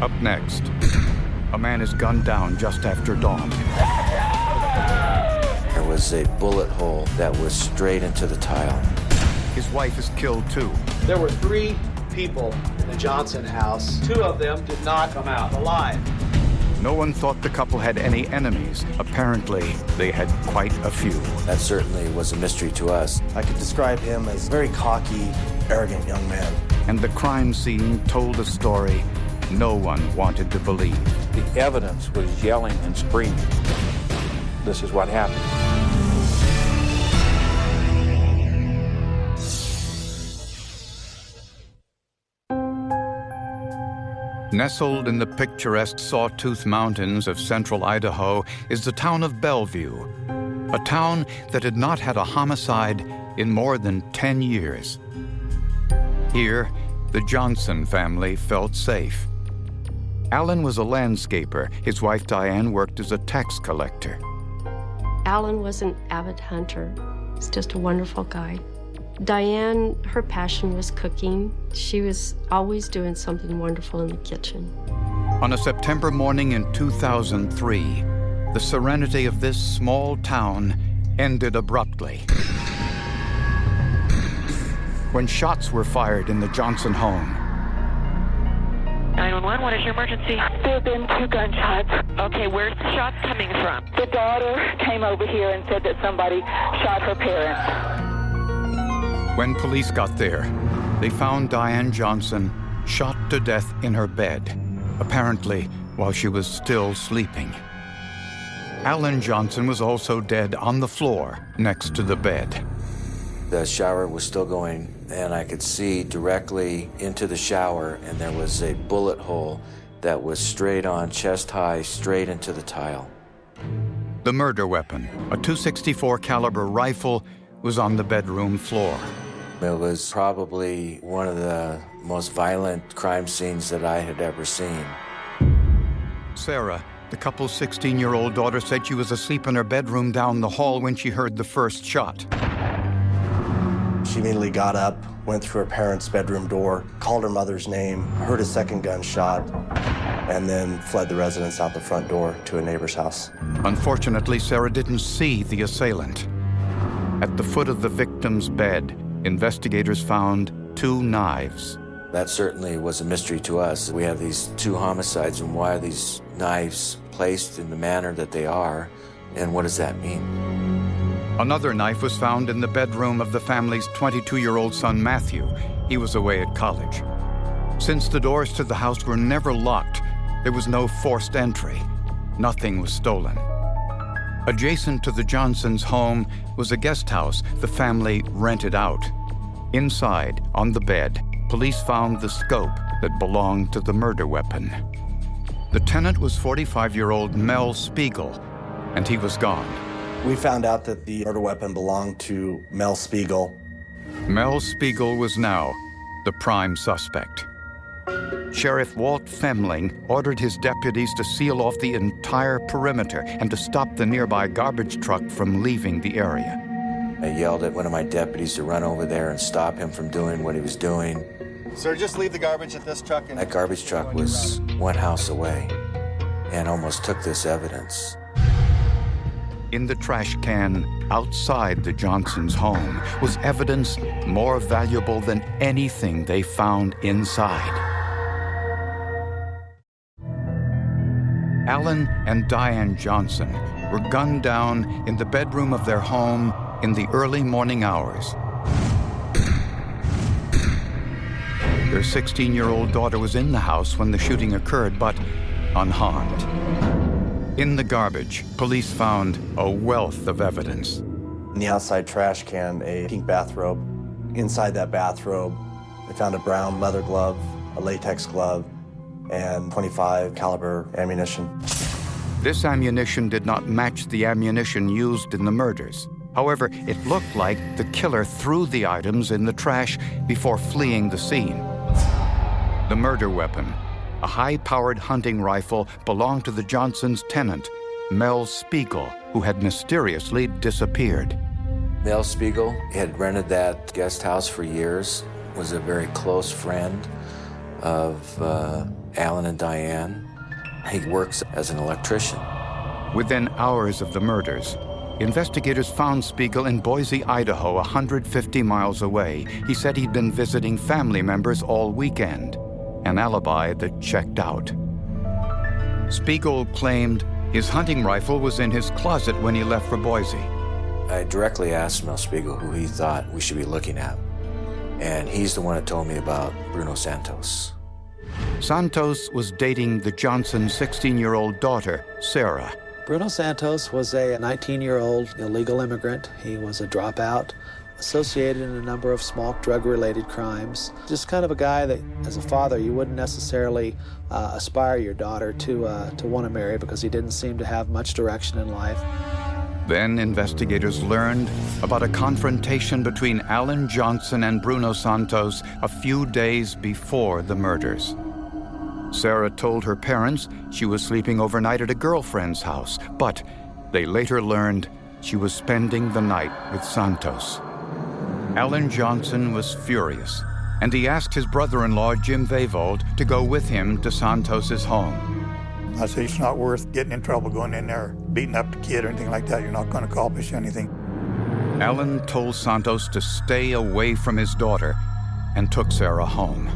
Up next, a man is gunned down just after dawn. There was a bullet hole that was straight into the tile. His wife is killed too. There were 3 people in the Johnson house. 2 of them did not come out alive. No one thought the couple had any enemies. Apparently, they had quite a few. That certainly was a mystery to us. I could describe him as a very cocky, arrogant young man. And the crime scene told a story no one wanted to believe. The evidence was yelling and screaming. This is what happened. Nestled in the picturesque Sawtooth Mountains of central Idaho is the town of Bellevue, a town that had not had a homicide in more than 10 years. Here, the Johnson family felt safe. Alan was a landscaper. His wife Diane worked as a tax collector. Alan was an avid hunter. He's just a wonderful guy. Diane, her passion was cooking. She was always doing something wonderful in the kitchen. On a September morning in 2003, the serenity of this small town ended abruptly. When shots were fired in the Johnson home. 911, what is your emergency? There have been 2 gunshots. Okay, where's the shots coming from? The daughter came over here and said that somebody shot her parents. When police got there, they found Diane Johnson shot to death in her bed, apparently while she was still sleeping. Alan Johnson was also dead on the floor next to the bed. The shower was still going, and I could see directly into the shower, and there was a bullet hole that was straight on, chest high, straight into the tile. The murder weapon, a .264 caliber rifle, was on the bedroom floor. It was probably one of the most violent crime scenes that I had ever seen. Sarah, the couple's 16-year-old daughter, said she was asleep in her bedroom down the hall when she heard the first shot. She immediately got up, went through her parents' bedroom door, called her mother's name, heard a second gunshot, and then fled the residence out the front door to a neighbor's house. Unfortunately, Sarah didn't see the assailant. At the foot of the victim's bed, investigators found 2 knives. That certainly was a mystery to us. We have these 2 homicides, and why are these knives placed in the manner that they are, and what does that mean? Another knife was found in the bedroom of the family's 22-year-old son, Matthew. He was away at college. Since the doors to the house were never locked, there was no forced entry. Nothing was stolen. Adjacent to the Johnsons' home was a guest house the family rented out. Inside, on the bed, police found the scope that belonged to the murder weapon. The tenant was 45-year-old Mel Spiegel, and he was gone. We found out that the murder weapon belonged to Mel Spiegel. Mel Spiegel was now the prime suspect. Sheriff Walt Femling ordered his deputies to seal off the entire perimeter and to stop the nearby garbage truck from leaving the area. I yelled at one of my deputies to run over there and stop him from doing what he was doing. Sir, just leave the garbage at this truck. That garbage truck was 1 house away and almost took this evidence. In the trash can outside the Johnsons' home was evidence more valuable than anything they found inside. Alan and Diane Johnson were gunned down in the bedroom of their home in the early morning hours. Their 16-year-old daughter was in the house when the shooting occurred, but unharmed. In the garbage, police found a wealth of evidence. In the outside trash can, a pink bathrobe. Inside that bathrobe, they found a brown leather glove, a latex glove, and .25 caliber ammunition. This ammunition did not match the ammunition used in the murders. However, it looked like the killer threw the items in the trash before fleeing the scene. The murder weapon, a high-powered hunting rifle, belonged to the Johnsons' tenant, Mel Spiegel, who had mysteriously disappeared. Mel Spiegel had rented that guest house for years, was a very close friend of Alan and Diane. He works as an electrician. Within hours of the murders, investigators found Spiegel in Boise, Idaho, 150 miles away. He said he'd been visiting family members all weekend, an alibi that checked out. Spiegel claimed his hunting rifle was in his closet when he left for Boise. I directly asked Mel Spiegel who he thought we should be looking at, and he's the one that told me about Bruno Santos. Santos was dating the Johnson's 16-year-old daughter, Sarah. Bruno Santos was a 19-year-old illegal immigrant. He was a dropout, associated in a number of small drug-related crimes. Just kind of a guy that, as a father, you wouldn't necessarily aspire your daughter to want to marry because he didn't seem to have much direction in life. Then investigators learned about a confrontation between Alan Johnson and Bruno Santos a few days before the murders. Sarah told her parents she was sleeping overnight at a girlfriend's house, but they later learned she was spending the night with Santos. Alan Johnson was furious, and he asked his brother-in-law, Jim Vavold, to go with him to Santos's home. I said, it's not worth getting in trouble going in there, beating up the kid or anything like that. You're not going to accomplish anything. Alan told Santos to stay away from his daughter and took Sarah home.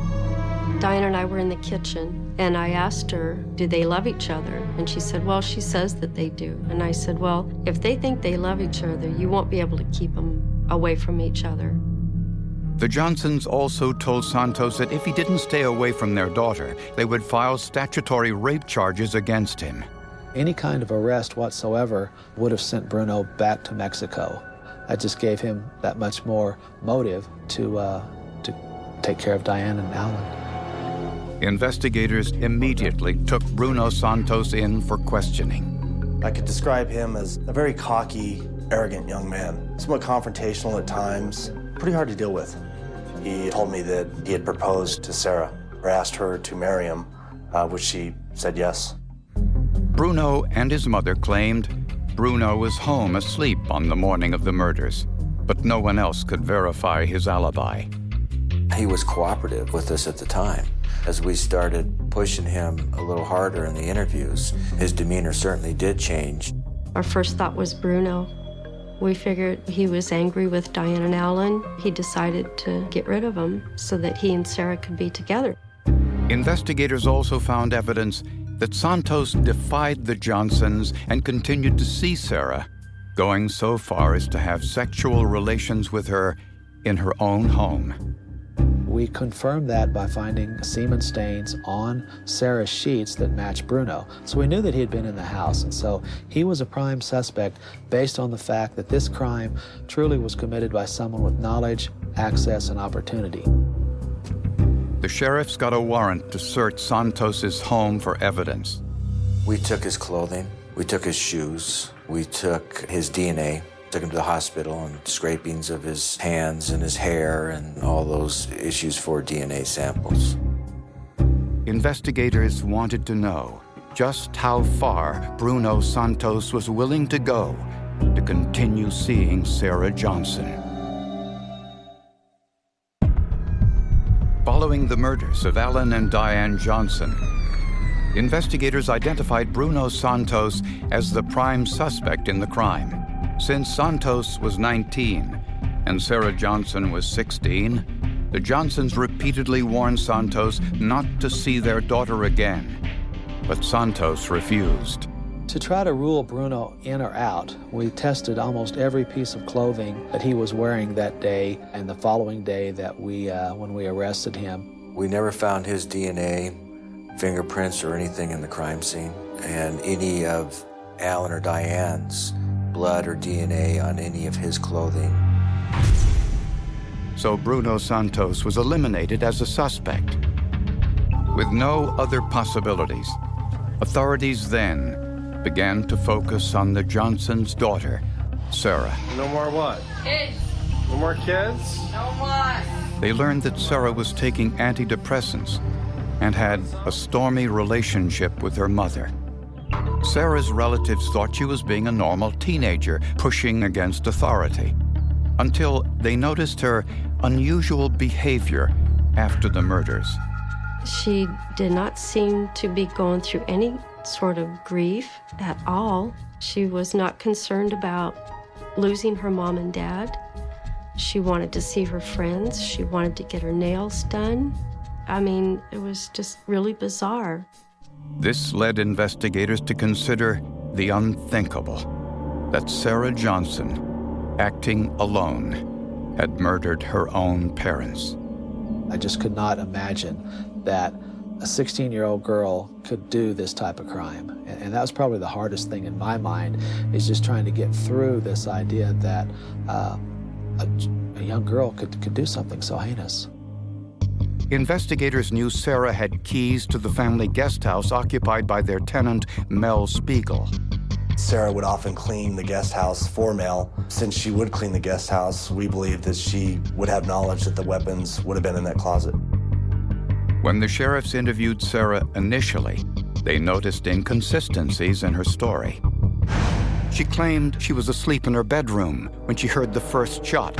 Diane and I were in the kitchen, and I asked her, do they love each other? And she said, well, she says that they do. And I said, well, if they think they love each other, you won't be able to keep them away from each other. The Johnsons also told Santos that if he didn't stay away from their daughter, they would file statutory rape charges against him. Any kind of arrest whatsoever would have sent Bruno back to Mexico. That just gave him that much more motive to take care of Diane and Alan. Investigators immediately took Bruno Santos in for questioning. I could describe him as a very cocky, arrogant young man, somewhat confrontational at times, pretty hard to deal with. He told me that he had proposed to Sarah, or asked her to marry him, which she said yes. Bruno and his mother claimed Bruno was home asleep on the morning of the murders, but no one else could verify his alibi. He was cooperative with us at the time. As we started pushing him a little harder in the interviews, his demeanor certainly did change. Our first thought was Bruno. We figured he was angry with Diane and Alan. He decided to get rid of them so that he and Sarah could be together. Investigators also found evidence that Santos defied the Johnsons and continued to see Sarah, going so far as to have sexual relations with her in her own home. We confirmed that by finding semen stains on Sarah's sheets that matched Bruno. So we knew that he had been in the house, and so he was a prime suspect based on the fact that this crime truly was committed by someone with knowledge, access, and opportunity. The sheriffs got a warrant to search Santos's home for evidence. We took his clothing, we took his shoes, we took his DNA, took him to the hospital, and scrapings of his hands and his hair and all those issues for DNA samples. Investigators wanted to know just how far Bruno Santos was willing to go to continue seeing Sarah Johnson. Following the murders of Alan and Diane Johnson, investigators identified Bruno Santos as the prime suspect in the crime. Since Santos was 19 and Sarah Johnson was 16, the Johnsons repeatedly warned Santos not to see their daughter again, but Santos refused. To try to rule Bruno in or out, we tested almost every piece of clothing that he was wearing that day and the following day that when we arrested him. We never found his DNA, fingerprints, or anything in the crime scene, and any of Alan or Diane's blood or DNA on any of his clothing. So Bruno Santos was eliminated as a suspect. With no other possibilities, authorities then began to focus on the Johnsons' daughter, Sarah. No more what? Kids. No more kids? No more. They learned that Sarah was taking antidepressants and had a stormy relationship with her mother. Sarah's relatives thought she was being a normal teenager, pushing against authority, until they noticed her unusual behavior after the murders. She did not seem to be going through any sort of grief at all. She was not concerned about losing her mom and dad. She wanted to see her friends. She wanted to get her nails done. I mean, it was just really bizarre. This led investigators to consider the unthinkable, that Sarah Johnson, acting alone, had murdered her own parents. I just could not imagine that a 16-year-old girl could do this type of crime. And that was probably the hardest thing in my mind, is just trying to get through this idea that a young girl could do something so heinous. Investigators knew Sarah had keys to the family guest house occupied by their tenant, Mel Spiegel. Sarah would often clean the guest house for Mel. Since she would clean the guest house, we believed that she would have knowledge that the weapons would have been in that closet. When the sheriffs interviewed Sarah initially, they noticed inconsistencies in her story. She claimed she was asleep in her bedroom when she heard the first shot,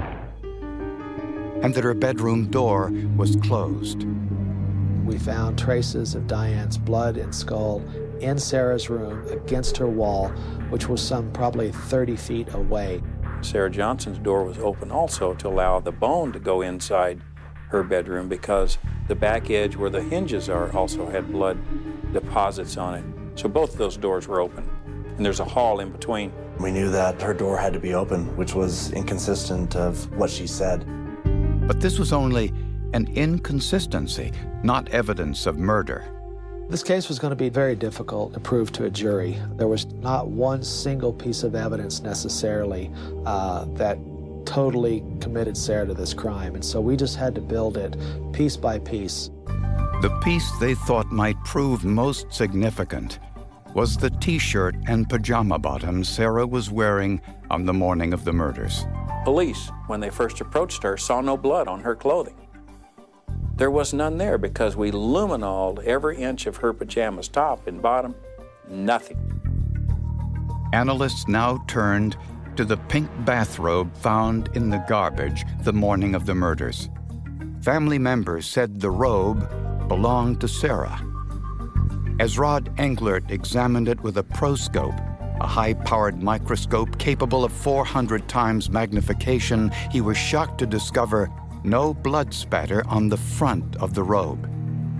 and that her bedroom door was closed. We found traces of Diane's blood and skull in Sarah's room against her wall, which was some probably 30 feet away. Sarah Johnson's door was open also to allow the bone to go inside her bedroom, because the back edge where the hinges are also had blood deposits on it. So both of those doors were open, and there's a hall in between. We knew that her door had to be open, which was inconsistent of what she said. But this was only an inconsistency, not evidence of murder. This case was going to be very difficult to prove to a jury. There was not one single piece of evidence necessarily that totally committed Sarah to this crime, and so we just had to build it piece by piece. The piece they thought might prove most significant was the T-shirt and pajama bottoms Sarah was wearing on the morning of the murders. Police, when they first approached her, saw no blood on her clothing. There was none there because we luminoled every inch of her pajamas, top and bottom, nothing. Analysts now turned to the pink bathrobe found in the garbage the morning of the murders. Family members said the robe belonged to Sarah. As Rod Englert examined it with a proscope, a high-powered microscope capable of 400 times magnification, he was shocked to discover no blood spatter on the front of the robe.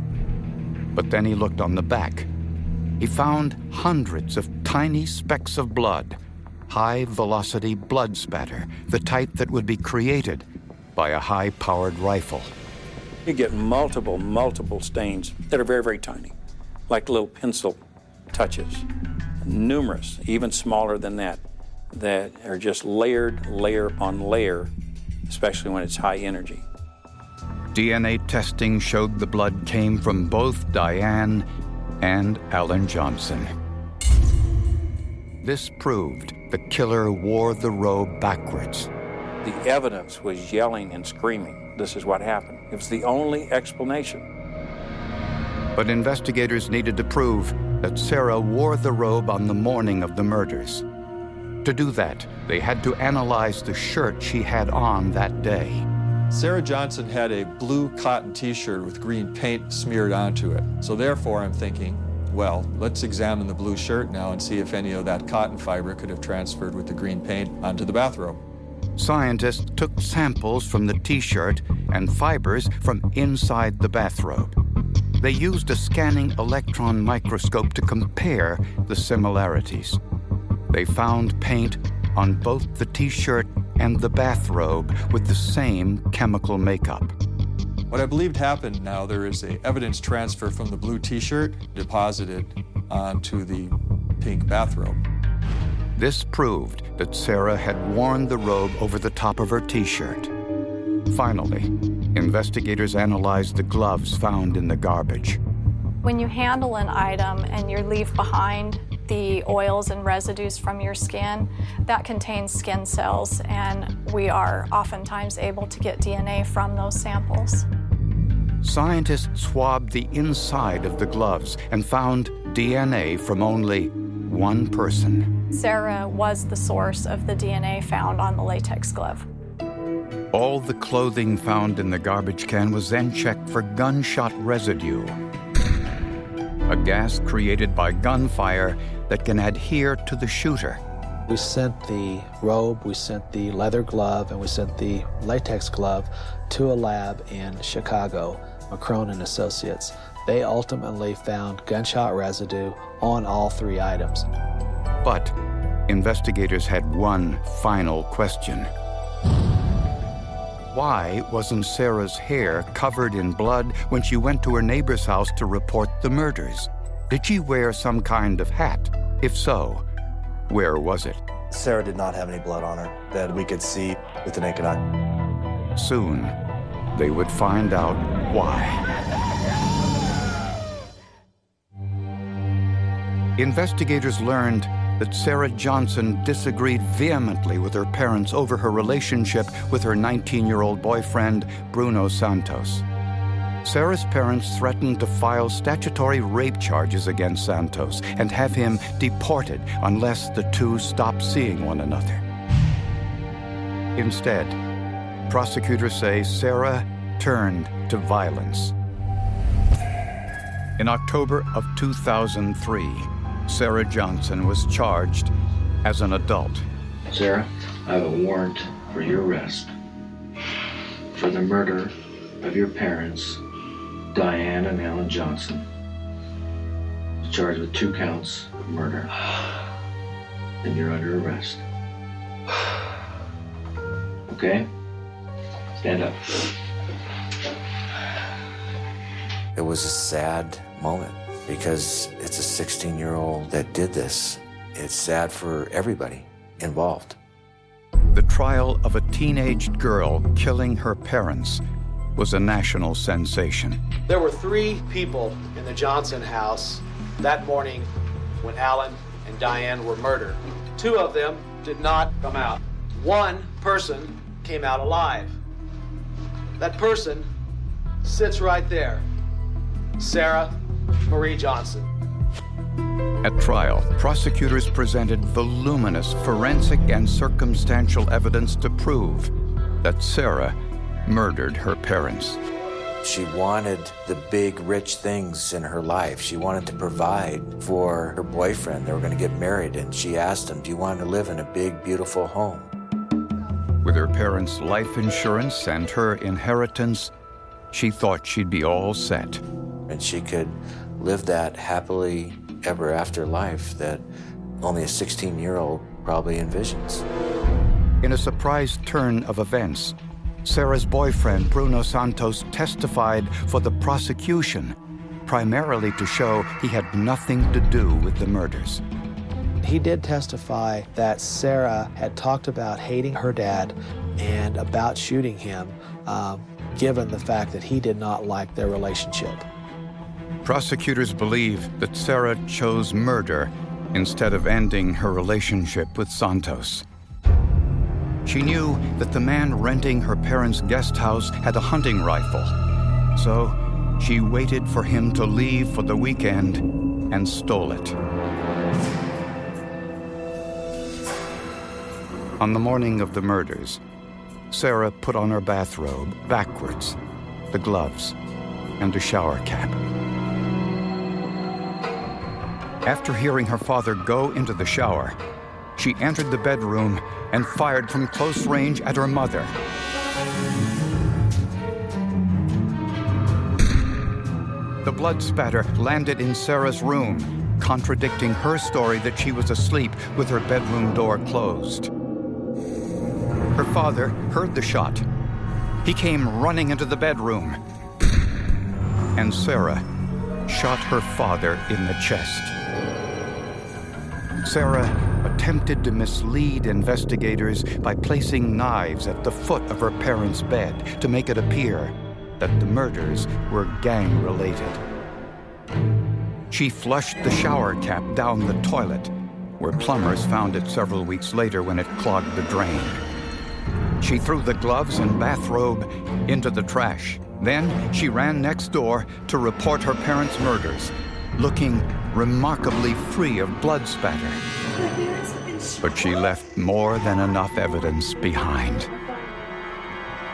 But then he looked on the back. He found hundreds of tiny specks of blood, high-velocity blood spatter, the type that would be created by a high-powered rifle. You get multiple stains that are very, very tiny, like little pencil touches. Numerous, even smaller than that are just layer upon layer, especially when it's high energy. DNA testing showed the blood came from both Diane and Alan Johnson. This proved the killer wore the robe backwards. The evidence was yelling and screaming. This is what happened. It was the only explanation. But investigators needed to prove that Sarah wore the robe on the morning of the murders. To do that, they had to analyze the shirt she had on that day. Sarah Johnson had a blue cotton T-shirt with green paint smeared onto it. So therefore, I'm thinking, well, let's examine the blue shirt now and see if any of that cotton fiber could have transferred with the green paint onto the bathrobe. Scientists took samples from the T-shirt and fibers from inside the bathrobe. They used a scanning electron microscope to compare the similarities. They found paint on both the T-shirt and the bathrobe with the same chemical makeup. What I believed happened now, there is an evidence transfer from the blue T-shirt deposited onto the pink bathrobe. This proved that Sarah had worn the robe over the top of her T-shirt. Finally, investigators analyzed the gloves found in the garbage. When you handle an item and you leave behind the oils and residues from your skin, that contains skin cells, and we are oftentimes able to get DNA from those samples. Scientists swabbed the inside of the gloves and found DNA from only one person. Sarah was the source of the DNA found on the latex glove. All the clothing found in the garbage can was then checked for gunshot residue, a gas created by gunfire that can adhere to the shooter. We sent the robe, we sent the leather glove, and we sent the latex glove to a lab in Chicago, McCrone and Associates. They ultimately found gunshot residue on all three items. But investigators had one final question. Why wasn't Sarah's hair covered in blood when she went to her neighbor's house to report the murders? Did she wear some kind of hat? If so, where was it? Sarah did not have any blood on her that we could see with the naked eye. Soon, they would find out why. Investigators learned that Sarah Johnson disagreed vehemently with her parents over her relationship with her 19-year-old boyfriend, Bruno Santos. Sarah's parents threatened to file statutory rape charges against Santos and have him deported unless the two stopped seeing one another. Instead, prosecutors say Sarah turned to violence. In October of 2003, Sarah Johnson was charged as an adult. Sarah, I have a warrant for your arrest for the murder of your parents, Diane and Alan Johnson. You're charged with 2 counts of murder, and you're under arrest. Okay? Stand up. It was a sad moment because it's a 16-year-old that did this. It's sad for everybody involved. The trial of a teenage girl killing her parents was a national sensation. There were 3 people in the Johnson house that morning when Alan and Diane were murdered. 2 of them did not come out. 1 person came out alive. That person sits right there. Sarah Marie Johnson. At trial, prosecutors presented voluminous forensic and circumstantial evidence to prove that Sarah murdered her parents. She wanted the big, rich things in her life. She wanted to provide for her boyfriend. They were going to get married, and she asked him, do you want to live in a big, beautiful home? With her parents' life insurance and her inheritance, she thought she'd be all set. And she could live that happily ever after life that only a 16-year-old probably envisions. In a surprise turn of events, Sarah's boyfriend, Bruno Santos, testified for the prosecution, primarily to show he had nothing to do with the murders. He did testify that Sarah had talked about hating her dad and about shooting him, given the fact that he did not like their relationship. Prosecutors believe that Sarah chose murder instead of ending her relationship with Santos. She knew that the man renting her parents' guest house had a hunting rifle, so she waited for him to leave for the weekend and stole it. On the morning of the murders, Sarah put on her bathrobe backwards, the gloves, and a shower cap. After hearing her father go into the shower, she entered the bedroom and fired from close range at her mother. The blood spatter landed in Sarah's room, contradicting her story that she was asleep with her bedroom door closed. Her father heard the shot. He came running into the bedroom, and Sarah shot her father in the chest. Sarah attempted to mislead investigators by placing knives at the foot of her parents' bed to make it appear that the murders were gang-related. She flushed the shower cap down the toilet, where plumbers found it several weeks later when it clogged the drain. She threw the gloves and bathrobe into the trash. Then she ran next door to report her parents' murders, looking remarkably free of blood spatter. But she left more than enough evidence behind.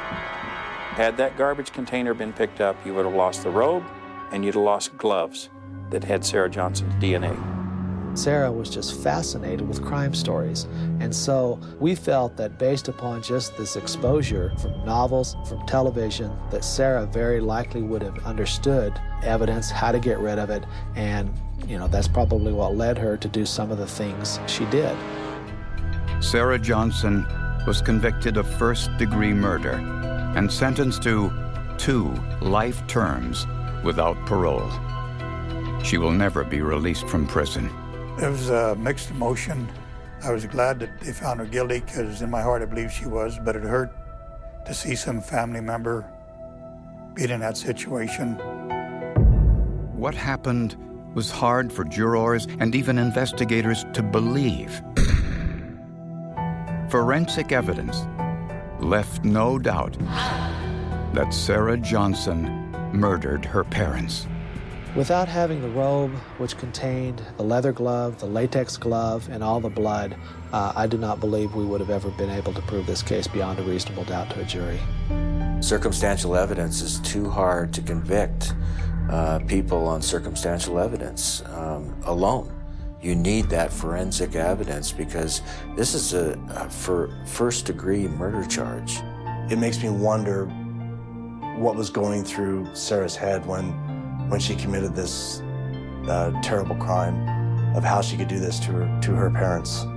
Had that garbage container been picked up, you would have lost the robe and you'd have lost gloves that had Sarah Johnson's DNA. Sarah was just fascinated with crime stories, and so we felt that based upon just this exposure from novels, from television, that Sarah very likely would have understood evidence, how to get rid of it, and that's probably what led her to do some of the things she did. Sarah Johnson was convicted of first-degree murder and sentenced to 2 life terms without parole. She will never be released from prison. It was a mixed emotion. I was glad that they found her guilty because in my heart I believe she was, but it hurt to see some family member being in that situation. What happened was hard for jurors and even investigators to believe. Forensic evidence left no doubt that Sarah Johnson murdered her parents. Without having the robe, which contained the leather glove, the latex glove, and all the blood, I do not believe we would have ever been able to prove this case beyond a reasonable doubt to a jury. Circumstantial evidence is too hard to convict people on circumstantial evidence alone. You need that forensic evidence because this is a first-degree murder charge. It makes me wonder what was going through Sarah's head when she committed this terrible crime, of how she could do this to her parents.